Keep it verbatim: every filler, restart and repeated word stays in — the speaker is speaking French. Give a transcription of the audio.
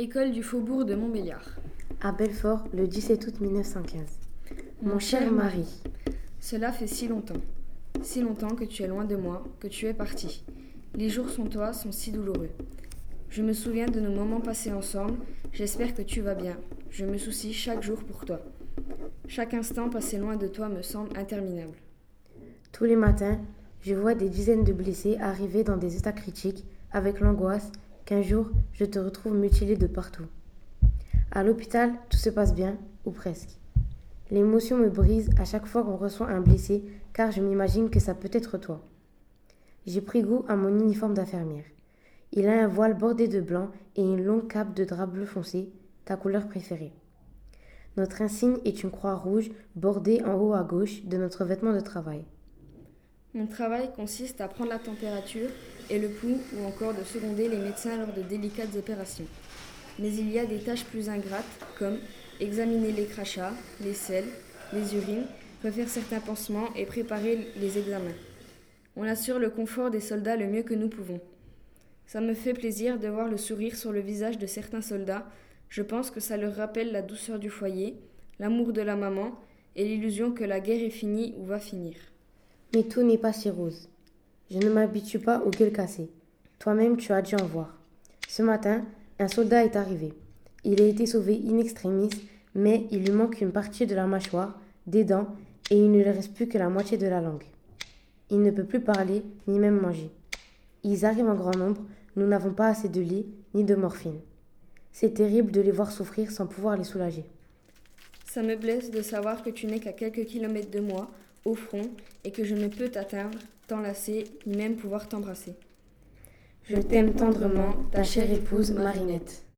École du Faubourg de Montbéliard. À Belfort, le dix-sept août mille neuf cent quinze. Mon cher mari, cela fait si longtemps, si longtemps que tu es loin de moi, que tu es parti. Les jours sans toi sont si douloureux. Je me souviens de nos moments passés ensemble, j'espère que tu vas bien. Je me soucie chaque jour pour toi. Chaque instant passé loin de toi me semble interminable. tous les matins, je vois des dizaines de blessés arriver dans des états critiques avec l'angoisse qu'un jour je te retrouve mutilé de partout. À l'hôpital, tout se passe bien, ou presque. L'émotion me brise à chaque fois qu'on reçoit un blessé, car je m'imagine que ça peut être toi. J'ai pris goût à mon uniforme d'infirmière. Il a un voile bordé de blanc et une longue cape de drap bleu foncé, ta couleur préférée. Notre insigne est une croix rouge bordée en haut à gauche de notre vêtement de travail. Mon travail consiste à prendre la température et le pouls ou encore de seconder les médecins lors de délicates opérations. Mais il y a des tâches plus ingrates comme examiner les crachats, les selles, les urines, refaire certains pansements et préparer les examens. On assure le confort des soldats le mieux que nous pouvons. Ça me fait plaisir de voir le sourire sur le visage de certains soldats. Je pense que ça leur rappelle la douceur du foyer, l'amour de la maman et l'illusion que la guerre est finie ou va finir. Mais tout n'est pas si rose. Je ne m'habitue pas aux gueules cassées. Toi-même, tu as dû en voir. Ce matin, un soldat est arrivé. Il a été sauvé in extremis, mais il lui manque une partie de la mâchoire, des dents, et il ne lui reste plus que la moitié de la langue. Il ne peut plus parler, ni même manger. Ils arrivent en grand nombre, nous n'avons pas assez de lits, ni de morphine. C'est terrible de les voir souffrir sans pouvoir les soulager. Ça me blesse de savoir que tu n'es qu'à quelques kilomètres de moi, au front, et que je ne peux t'atteindre, t'enlacer, ni même pouvoir t'embrasser. Je t'aime tendrement, ta chère épouse Marinette.